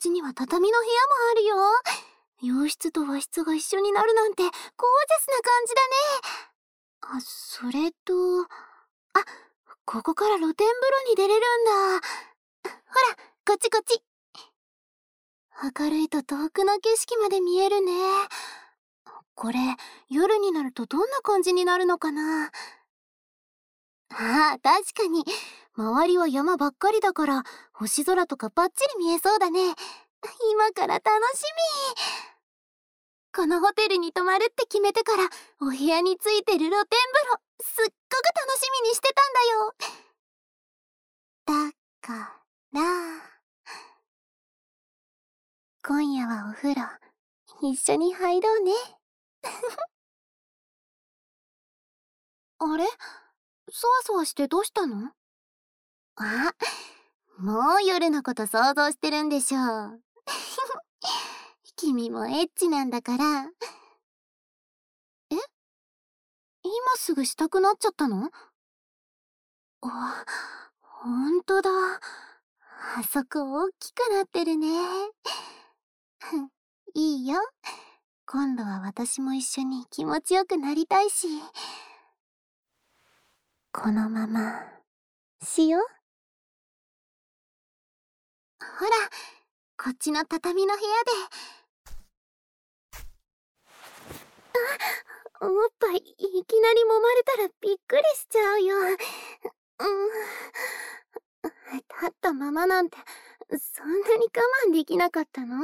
ちには畳の部屋もあるよ。洋室と和室が一緒になるなんてゴージャスな感じだね。あ、それと、ここから露天風呂に出れるんだ。ほら、こっちこっち。明るいと遠くの景色まで見えるね。これ、夜になるとどんな感じになるのかな。ああ、確かに。周りは山ばっかりだから、星空とかバッチリ見えそうだね。今から楽しみ。このホテルに泊まるって決めてから、お部屋についてる露天風呂、すっごく楽しみにしてたんだよ。だから、今夜はお風呂、一緒に入ろうね。あれ？そわそわしてどうしたの？あ、もう夜のこと想像してるんでしょう。君もエッチなんだから。え？今すぐしたくなっちゃったの？あ、ほんとだ。あそこ大きくなってるね。いいよ。今度は私も一緒に気持ちよくなりたいし。このまま、しよう。ほら、こっちの畳の部屋で。おっぱい、いきなり揉まれたらびっくりしちゃうよ。立ったままなんて、そんなに我慢できなかったの？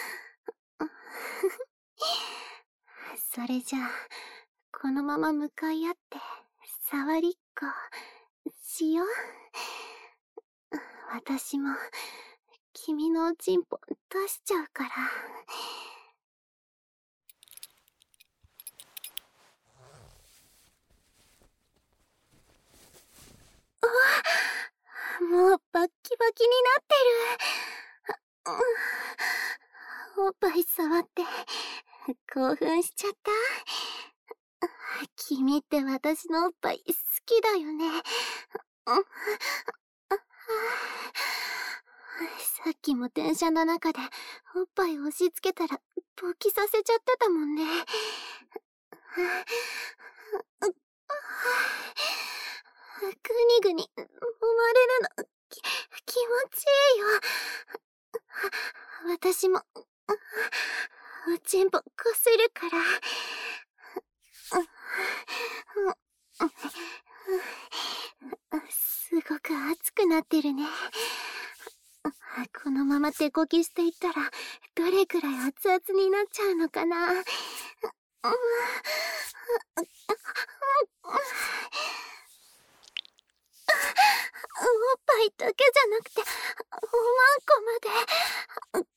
それじゃあ、このまま向かい合って、触りっこ、しよう。私も、君のおちんぽ出しちゃうから。もうバッキバキになってる。おっぱい触って興奮しちゃった。君って私のおっぱい好きだよね。さっきも電車の中でおっぱい押し付けたら勃起させちゃってたもんね。ぐにぐに揉まれるの気持ちいいよ。私もおちんぽこするから。すごく熱くなってるね。このまま手こきしていったらどれくらい熱々になっちゃうのかな。おっぱいだけじゃなくておまんこまで。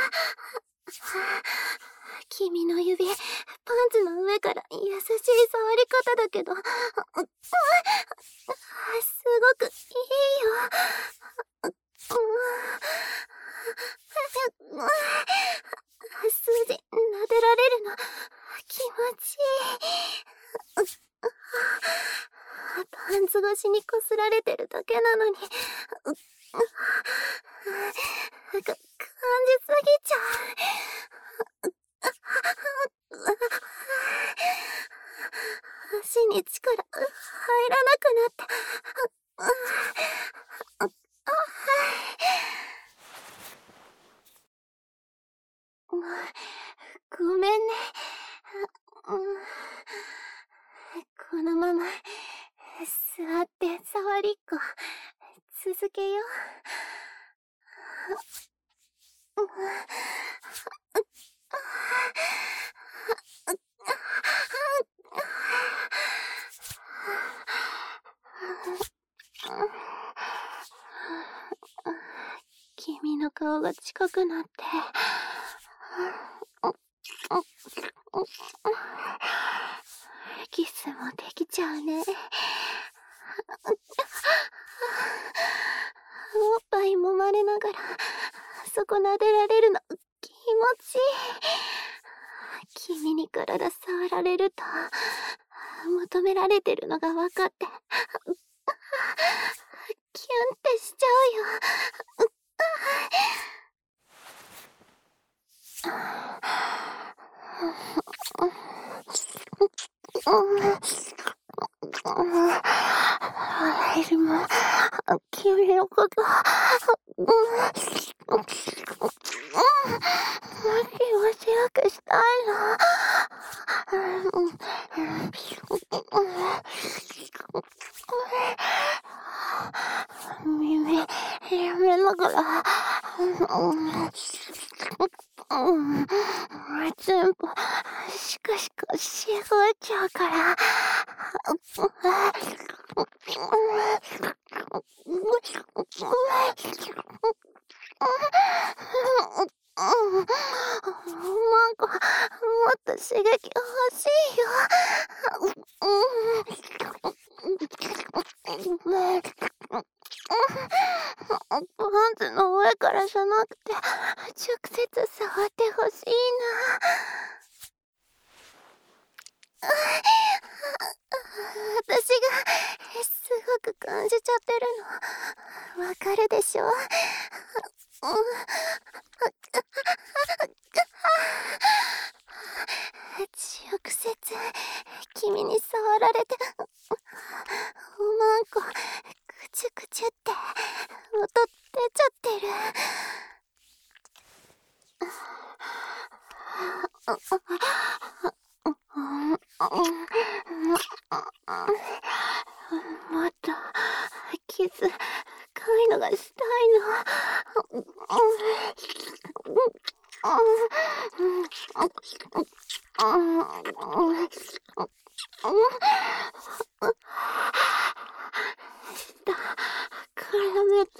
君の指、パンツの上から優しい触り方だけど、すごくいいよ。筋撫でられるの気持ちいい。パンツ越しにこすられてるだけなのに感じすぎちゃう。足に力入らなくなって。ごめんね。このまま座って触りっこ続けよう。君の顔が近くなってキスもできちゃうね。おっぱい揉まれながらそこ撫でられるの気持ちいい。君に体触られると求められてるのが分かってキュンってしちゃうよ。 私も、君のこと、気持ちよくしたいの。耳、やめながら、全部、シカシカしごいちゃうから。なんか、もっと刺激欲しいよ。パンツの上からじゃなくて、直接触ってほしいな。私がすごく感じちゃってるのわかるでしょ。直接君に触られておまんこくちゅくちゅって音出ちゃってる。もっとキスかいのがしたいの。舌絡めて。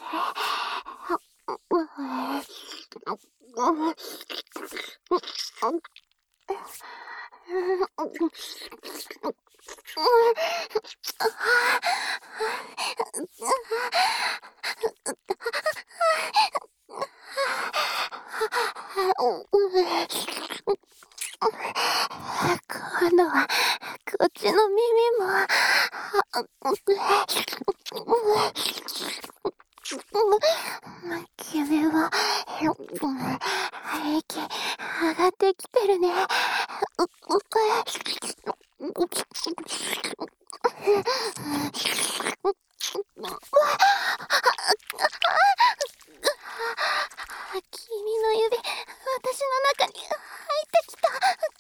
今度はこっちの耳も。君は息上がってきてるね。君の指、私の中に入ってきた。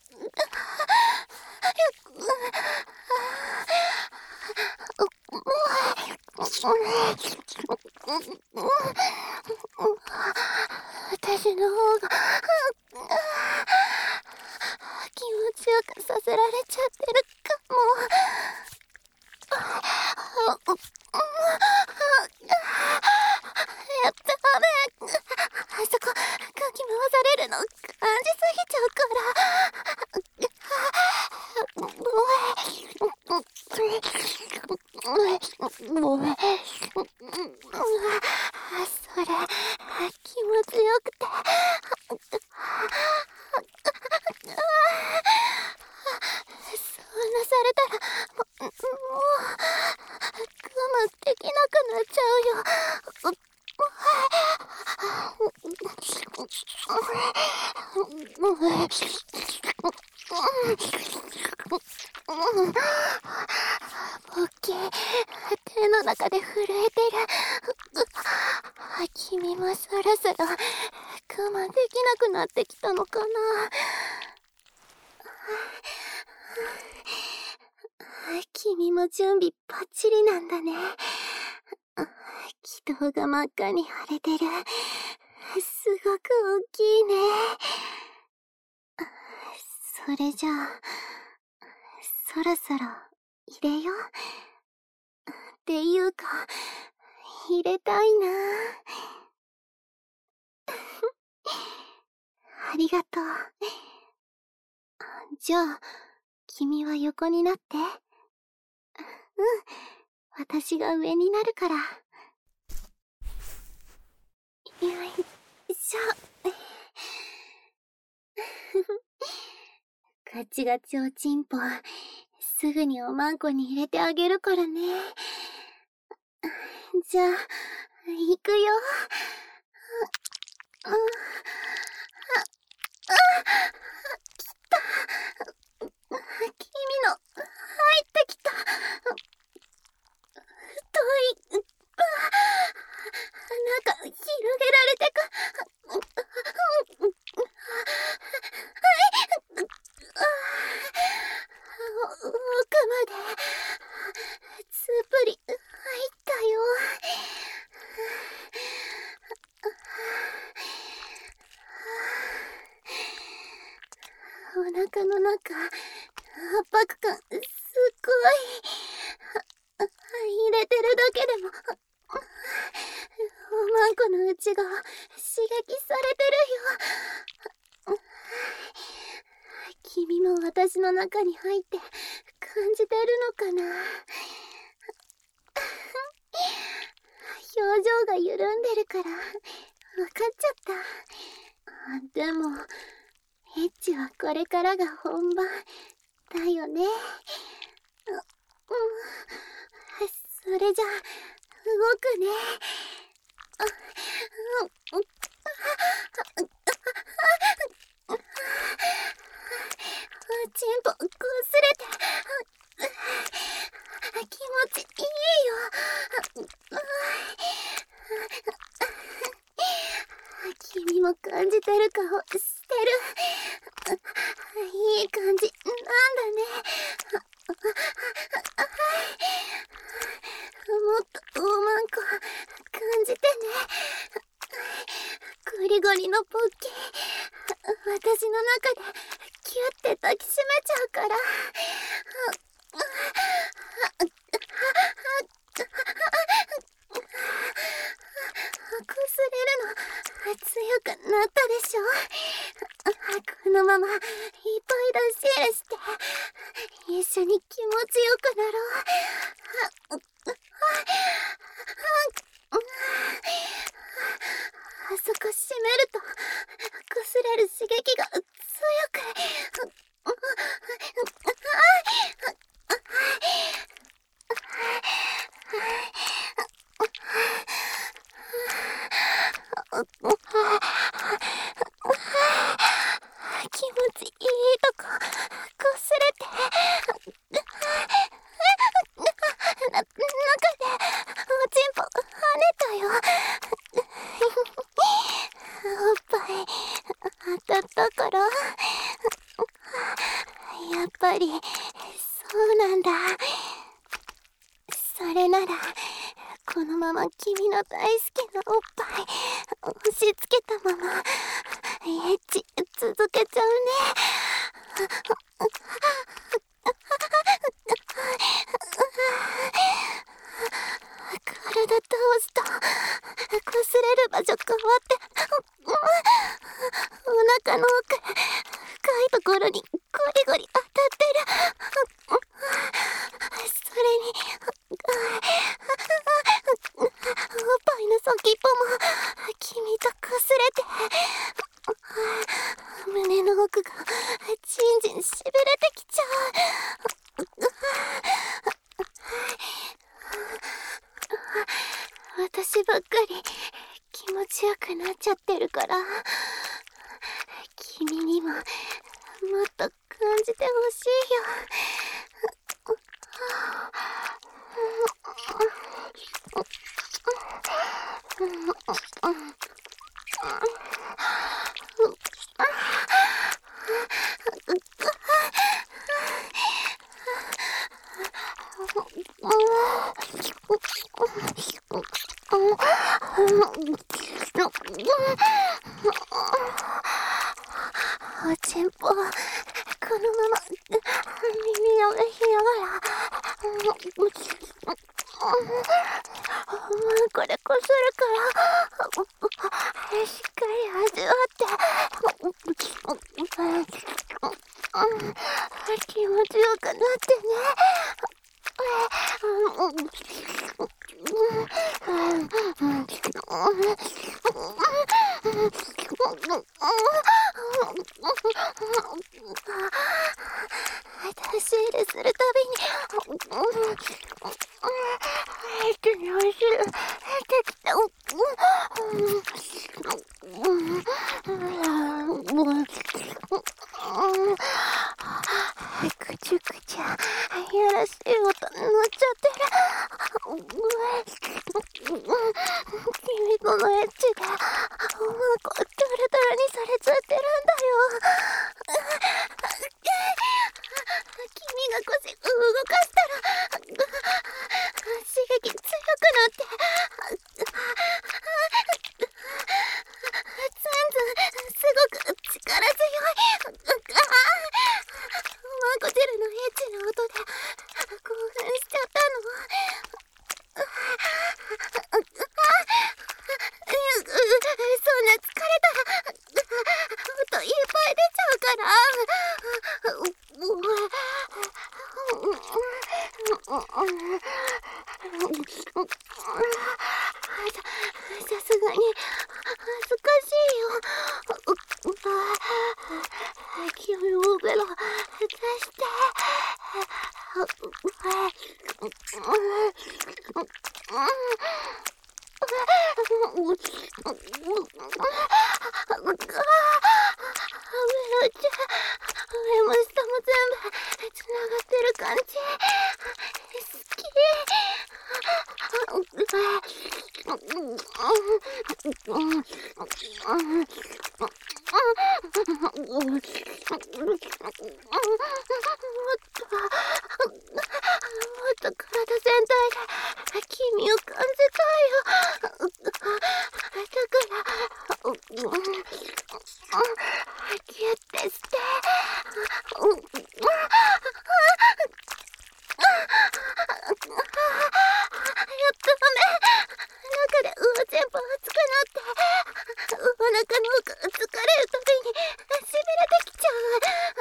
私の方が気持ちよくさせられちゃってるかも。やったね。あそこかき回されるの感じすぎちゃうから。ごめん。それ気持ちよくて。そうなされたらもう我慢できなくなっちゃうよ。ポッキー、手の中で震えてる。君もそろそろ我慢できなくなってきたのかな。君も準備バッチリなんだね。気道が真っ赤に腫れてる。すごく大きいね。それじゃあ、そろそろ入れよう。っていうか、入れたいな。ありがとう。じゃあ、君は横になって。私が上になるから。よいしょ。ガチガチおちんぽ、すぐにおまんこに入れてあげるからね。じゃあ、行くよ。 君の入ってきた太い中広げられてか奥までつぶり入ったよ。お腹の中圧迫感すっごい。入れてるだけでもおまんこの内側刺激されてるよ。君も私の中に入って感じてるのかな。表情が緩んでるから分かっちゃった。でもエッチはこれからが本番だよね。それじゃ動くね。チンポこすれて気持ちいいよ。君も感じてる顔してる。いい感じなんだね。もっとおまんこ感じてね。ゴリゴリのポッキー私の中でキュッて抱きしめちゃうから。こすれるの強くなったでしょ。このままいっぱい出し入れして一緒に気持ちよくなろう。あそこ閉めるとこすれる刺激が強く。気持ちいいとここすれて中でおちんぽ跳ねたよ。おっぱい当たったからやっぱりそうなんだ。それならこのまま君の大好きなおっぱい押し付けたままエッチ続けちゃうね。体倒すとこすれる場所変わってお腹の奥深いところにゴリゴリ当たってる。それにおっぱいの先っぽも君とこすれて胸の奥がじんじんしびれてきちゃう。私ばっかり気持ちよくなっちゃってるから君にももっと感じてほしいよ。おちんぽこのまま耳をしながらこれこするからしっかり味わって気持ちよくなってね。 出し入れするたびに、手においしいできた。くちゅくちゃ、やらしい音乗っちゃってる。君とのエッチで、ドロドロにされちゃってるんだよ。君が腰動かしたら、刺激強くなって、すごく力強い。マコチェルのエッチな音で興奮しちゃったの。そんな疲れたら音いっぱい出ちゃうから。さすがに恥ずかしいよ。君もベロ出して。上も下も全部つながってる感じ。好き。もっと体全体で君を感じたいよ。だからギュッてして。やっとダメ。中で全部熱くなって、お腹の奥疲れるたびにしびれてきちゃう。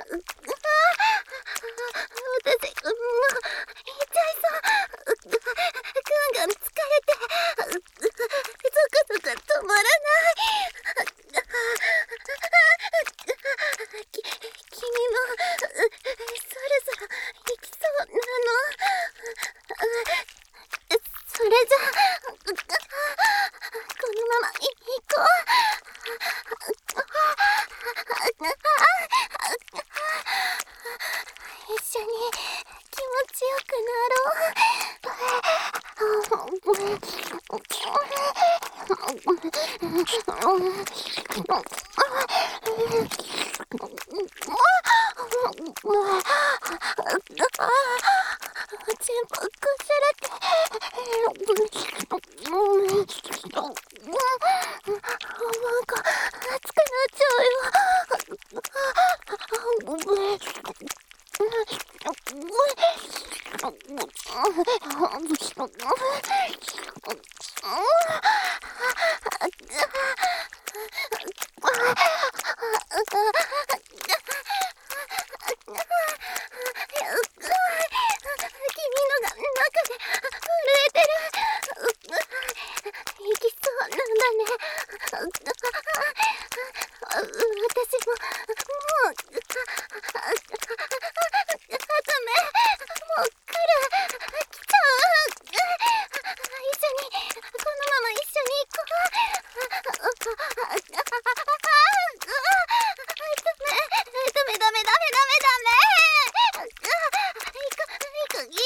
私もう言っちゃいそう。ガンガン疲れてゾクゾク止まらない。君もそろそろ行きそうなの。それじゃこのまま行こう。一緒に気持ちよくなろう。全部こすらってなんか熱くなっちゃうよ。君のが中で震えてる。行きそうなんだね。私ももうダメ。もう来ちゃう。一緒にこのまま一緒に行こう。ダメダメダメダメダメ。行く。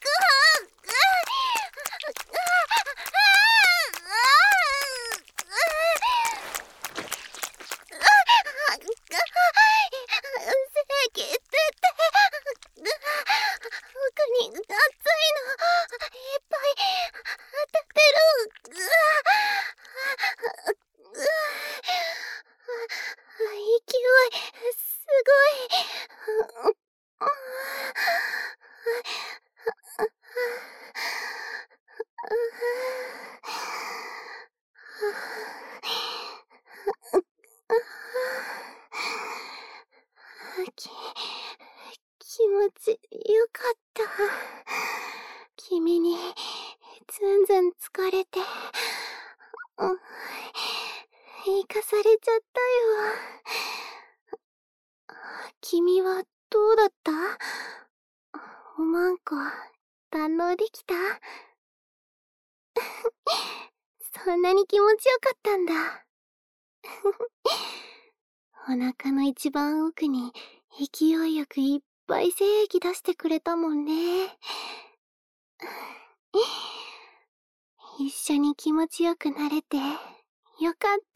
奥に熱いのいっぱい当たってる。勢いすごい。気持ちよかった。君に全然疲れて、生かされちゃったよ。君はどうだった？ おまんこ、堪能できた？そんなに気持ちよかったんだ。お腹の一番奥に勢いよくいっぱい精液出してくれたもんね。一緒に気持ちよくなれてよかった。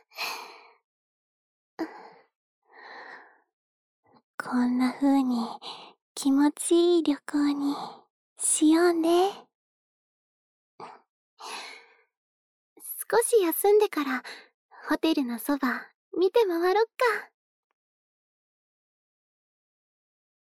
こんな風に気持ちいい旅行にしようね。少し休んでからホテルのそば見て回ろっか。